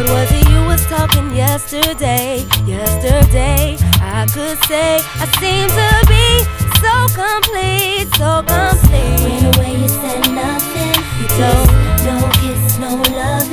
What was it you was talking yesterday? Yesterday, I could say I seem to be so complete, so complete.